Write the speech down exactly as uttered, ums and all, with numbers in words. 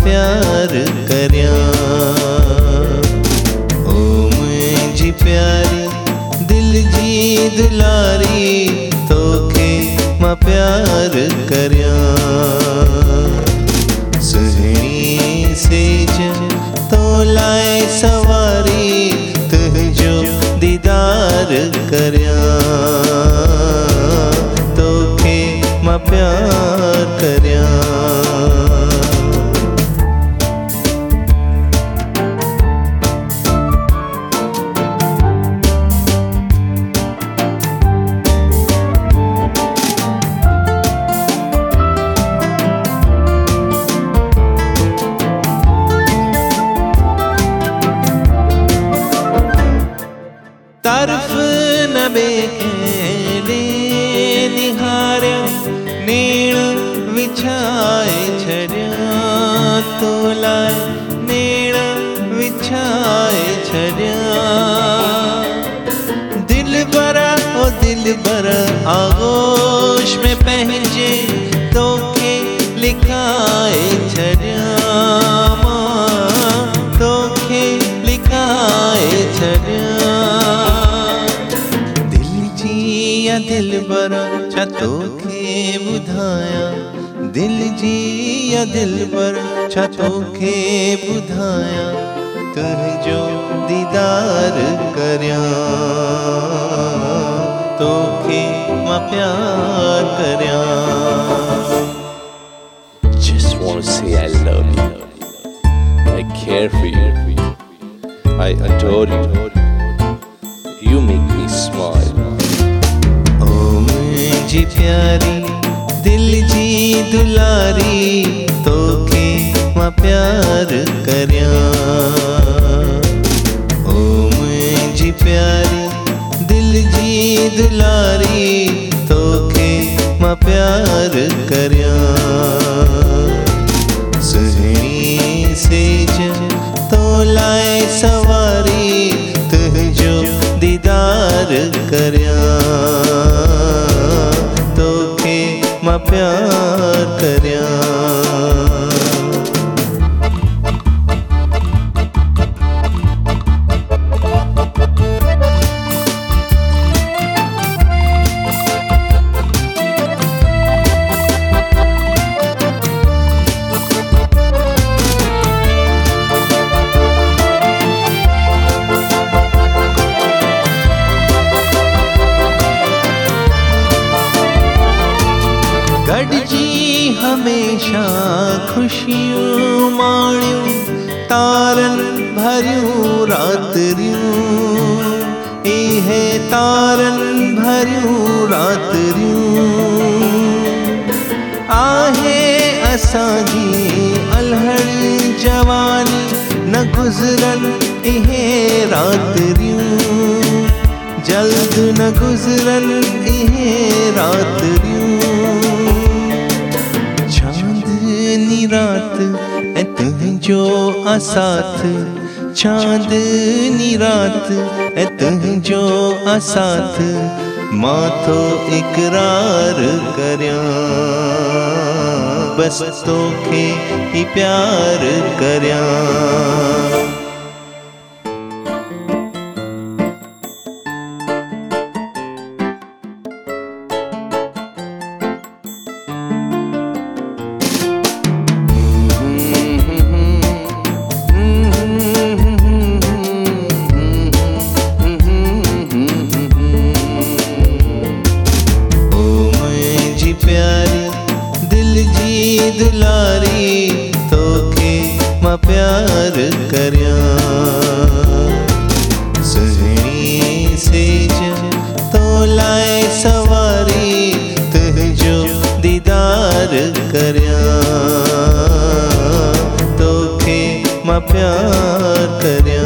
प्यार करया। ओ मुझी प्यारी दिल जी दुलारी तोखे मां प्यार करया। सुहिणी सेज तो लाए सवारी तुझो दीदार करया। तोखे मां प्यार करया। तरफ न बेखेड़े निहारिया नीण विछाए छड़िया। तो लाए नीण विछाए छड़िया। दिल बरा ओ दिल बरा आगोश में पहचे तोखे लिखाए छड़िया। तोखे लिखाए छड़िया। दिल बरा छा तोखे बुधाया। दिल जी या दिल बरा छा तोखे बुधाया। तुझो दीदार करया। तोखे मां प्यार करया। Just wanna say I love you. I care for you. I adore you. You make me smile. जी प्यारी दिल जी दुलारी तोखे मां प्यार करया। ओ मुझी प्यारी दिल जी दुलारी तोखे मां प्यार करया। सुहिणी सेज तो लाए सवारी तुझो दीदार करया। तोखे मां प्यार करया। गॾजी हमेशा खुशियूं माणियूं तारनि भरियूं रातिरियूं। इहे तारनि भरियूं रातिरियूं। आहे असांजी अलहड़ जवानी न गुज़रनि इहे रातिरियूं। जल्द न गुज़रनि इहे रातिरियूं। चांदनी रात ऐं तुंहिंजो आसाथ। चांदनी रात ऐं तुंहिंजो आसाथ। मां तो इकरार करया। बस तोखे ही प्यार करया। दुलारी तोखे मां प्यार करया। सुहिणी सेज तो लाए सवारी तुझो दीदार करया। तोखे मां प्यार करया।